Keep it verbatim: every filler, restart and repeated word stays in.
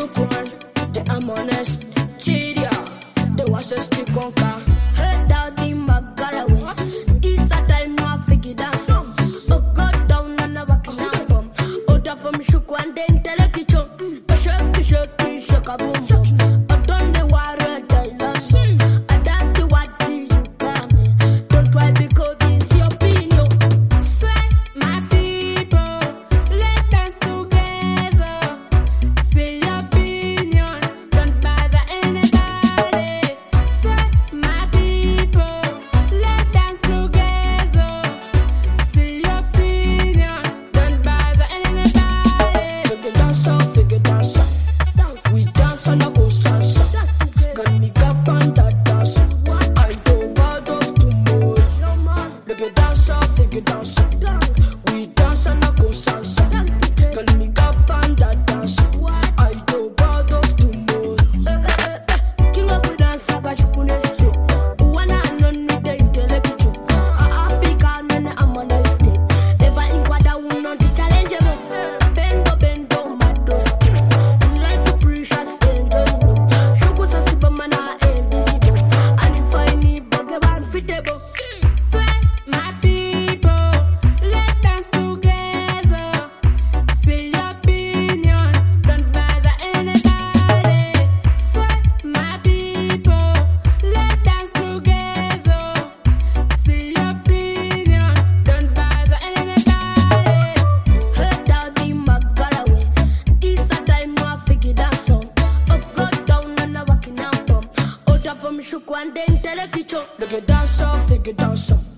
Shukran, the I'm honest. Chidia, the was a stick on car. Heard out in Magarawe. It's a time I figured out some. Oh, God down and a walking out from. Order from Shukran, then tell a kitchen. A shock, shock, shock, a boom. I don't know why I lost. I don't know what you got me. Don't try because it's your opinion. Say, my people, let us together. Say your opinion, don't bother anybody. Say, my people, let us together. Say your opinion, don't bother anybody. Figure dance up, figure dance up. We dance on a go salsa. Got me up on that dance. I don't bother tomorrow. Look at dance up, figure dance up. We dance on a go salsa. Got me up on that dance. I don't bother tomorrow. King of the dance, I got you on the street. One and only day, intellectual. Africa, and I'm on the state. Never in what I will not challenge you. Bendo, bendo, mado stick. Life precious, angel. Shoko sa sibamana invisible. And if I need bugger one fitable. Say, my people, let us together. Say your opinion, don't bother anybody. Say, my people, let us together. Say your opinion, don't bother anybody. Heard out in Magarawe. It's a time I figured out some. Oh, God down and a walking out from. Order from Shukwan, then tell a kitchen. Look at dance up, figure dance up.